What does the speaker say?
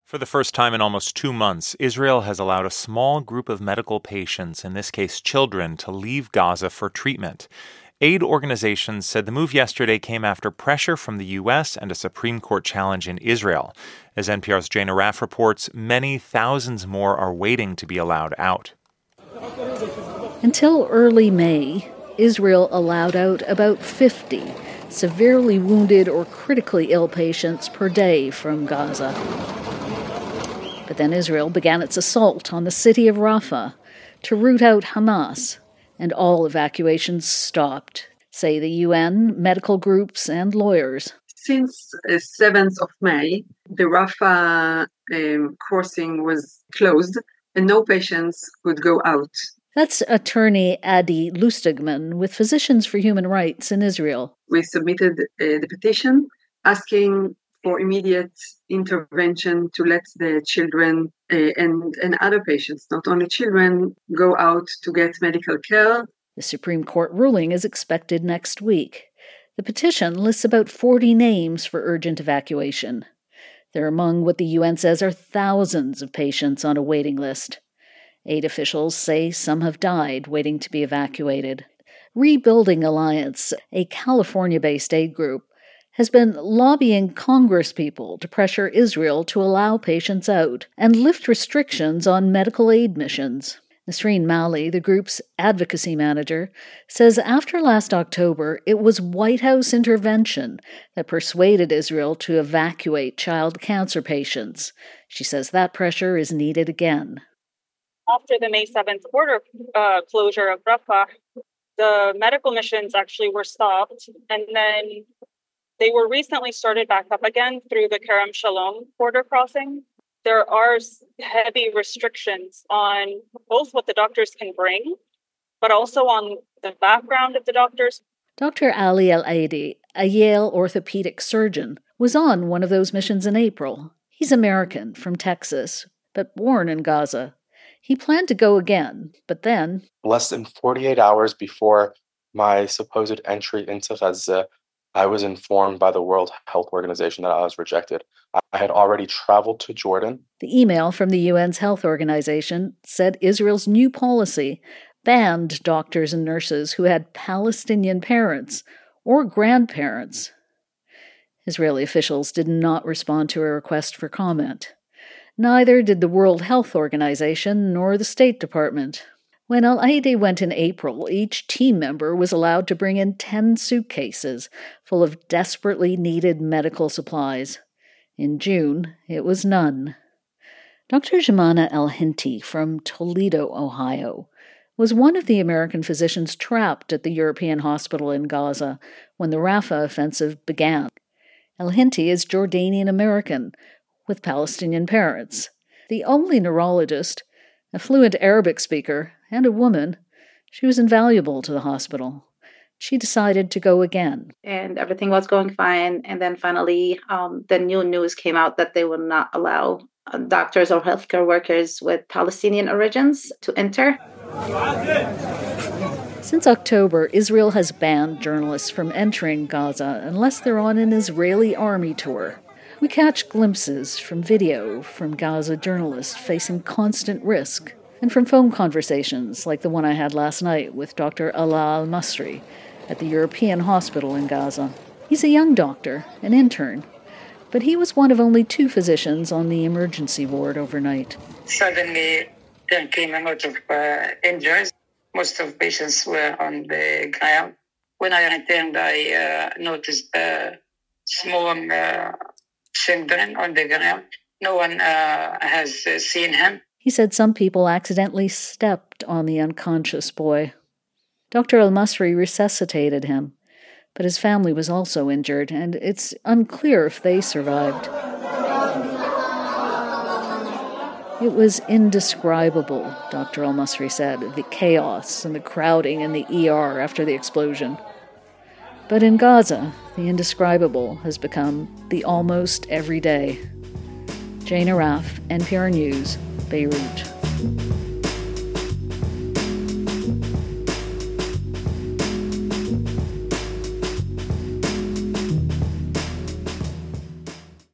For the first time in almost 2 months, Israel has allowed a small group of medical patients, in this case children, to leave Gaza for treatment. Aid organizations said the move yesterday came after pressure from the U.S. and a Supreme Court challenge in Israel. As NPR's Jane Arraf reports, many thousands more are waiting to be allowed out. Until early May, Israel allowed out about 50 severely wounded or critically ill patients per day from Gaza. But then Israel began its assault on the city of Rafah to root out Hamas, and all evacuations stopped, say the UN, medical groups, and lawyers. Since 7th of May, the Rafah crossing was closed and no patients could go out. That's attorney Adi Lustigman with Physicians for Human Rights in Israel. We submitted the petition asking for immediate intervention to let the children and other patients, not only children, go out to get medical care. The Supreme Court ruling is expected next week. The petition lists about 40 names for urgent evacuation. They're among what the UN says are thousands of patients on a waiting list. Aid officials say some have died waiting to be evacuated. Rebuilding Alliance, a California-based aid group, has been lobbying congresspeople to pressure Israel to allow patients out and lift restrictions on medical aid missions. Nasreen Mali, the group's advocacy manager, says after last October, it was White House intervention that persuaded Israel to evacuate child cancer patients. She says that pressure is needed again. After the May 7th border closure of Rafah, the medical missions actually were stopped, and then they were recently started back up again through the Kerem Shalom border crossing. There are heavy restrictions on both what the doctors can bring, but also on the background of the doctors. Dr. Ali Al-Aidi, a Yale orthopedic surgeon, was on one of those missions in April. He's American, from Texas, but born in Gaza. He planned to go again, but then... Less than 48 hours before my supposed entry into Gaza, I was informed by the World Health Organization that I was rejected. I had already traveled to Jordan. The email from the UN's health organization said Israel's new policy banned doctors and nurses who had Palestinian parents or grandparents. Israeli officials did not respond to a request for comment. Neither did the World Health Organization nor the State Department. When Al-Aidi went in April, each team member was allowed to bring in 10 suitcases full of desperately needed medical supplies. In June, it was none. Dr. Jemana El-Hinti from Toledo, Ohio, was one of the American physicians trapped at the European hospital in Gaza when the Rafah offensive began. El-Hinti is Jordanian-American, with Palestinian parents. The only neurologist, a fluent Arabic speaker, and a woman, she was invaluable to the hospital. She decided to go again. And everything was going fine. And then finally, the new news came out that they would not allow doctors or healthcare workers with Palestinian origins to enter. Since October, Israel has banned journalists from entering Gaza unless they're on an Israeli army tour. We catch glimpses from video from Gaza journalists facing constant risk, and from phone conversations like the one I had last night with Dr. Alaa Al-Masri at the European hospital in Gaza. He's a young doctor, an intern, but he was one of only 2 physicians on the emergency ward overnight. Suddenly, there came a lot of injuries. Most of patients were on the ground. When I returned, I noticed small children on the ground. No one has seen him. He said some people accidentally stepped on the unconscious boy. Dr. Al-Masri resuscitated him, but his family was also injured, and it's unclear if they survived. It was indescribable, Dr. Al-Masri said, the chaos and the crowding in the ER after the explosion. But in Gaza, the indescribable has become the almost everyday. Jane Arraf, NPR News, Beirut.